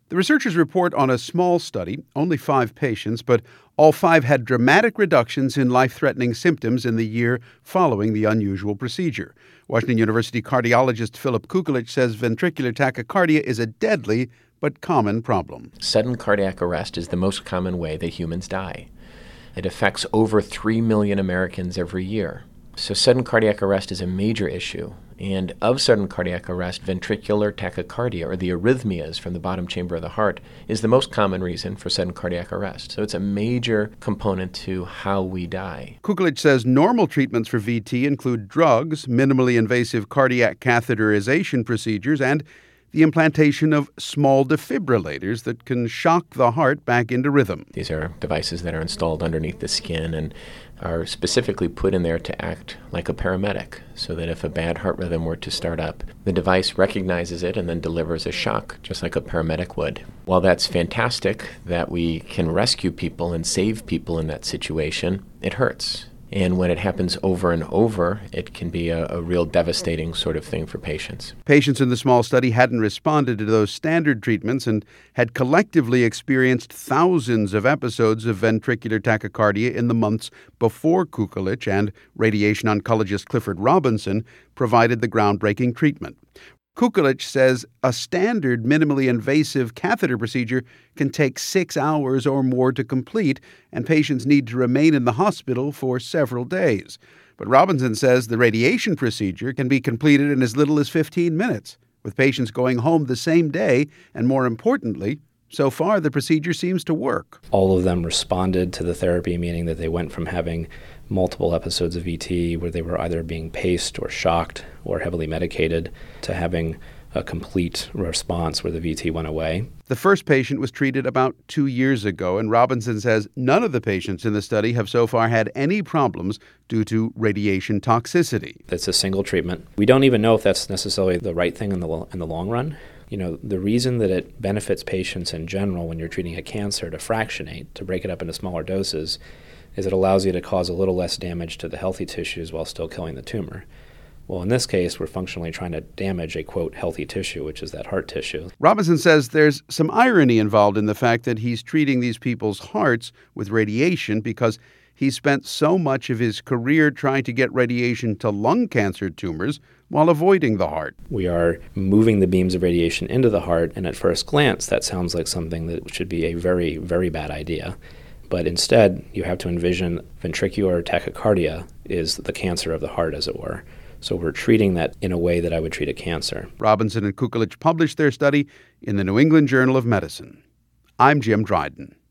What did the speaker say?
The researchers report on a small study, only 5 patients, but all 5 had dramatic reductions in life-threatening symptoms in the year following the unusual procedure. Washington University cardiologist Philip Kukulich says ventricular tachycardia is a deadly but common problem. Sudden cardiac arrest is the most common way that humans die. It affects over 3 million Americans every year. So sudden cardiac arrest is a major issue. And of sudden cardiac arrest, ventricular tachycardia, or the arrhythmias from the bottom chamber of the heart, is the most common reason for sudden cardiac arrest. So it's a major component to how we die. Kukulich says normal treatments for VT include drugs, minimally invasive cardiac catheterization procedures, and the implantation of small defibrillators that can shock the heart back into rhythm. These are devices that are installed underneath the skin and are specifically put in there to act like a paramedic, so that if a bad heart rhythm were to start up, the device recognizes it and then delivers a shock, just like a paramedic would. While that's fantastic that we can rescue people and save people in that situation, it hurts. And when it happens over and over, it can be a real devastating sort of thing for patients. Patients in the small study hadn't responded to those standard treatments and had collectively experienced thousands of episodes of ventricular tachycardia in the months before Kukulich and radiation oncologist Clifford Robinson provided the groundbreaking treatment. Kukulich says a standard minimally invasive catheter procedure can take 6 hours or more to complete, and patients need to remain in the hospital for several days. But Robinson says the radiation procedure can be completed in as little as 15 minutes, with patients going home the same day, and more importantly, so far the procedure seems to work. All of them responded to the therapy, meaning that they went from having multiple episodes of VT where they were either being paced or shocked or heavily medicated to having a complete response where the VT went away. The first patient was treated about 2 years ago, and Robinson says none of the patients in the study have so far had any problems due to radiation toxicity. It's a single treatment. We don't even know if that's necessarily the right thing in the long run. The reason that it benefits patients in general when you're treating a cancer to fractionate, to break it up into smaller doses, is it allows you to cause a little less damage to the healthy tissues while still killing the tumor. Well, in this case, we're functionally trying to damage a, quote, healthy tissue, which is that heart tissue. Robinson says there's some irony involved in the fact that he's treating these people's hearts with radiation because he spent so much of his career trying to get radiation to lung cancer tumors while avoiding the heart. We are moving the beams of radiation into the heart, and at first glance, that sounds like something that should be a very, very bad idea. But instead, you have to envision ventricular tachycardia is the cancer of the heart, as it were. So we're treating that in a way that I would treat a cancer. Robinson and Kukulich published their study in the New England Journal of Medicine. I'm Jim Dryden.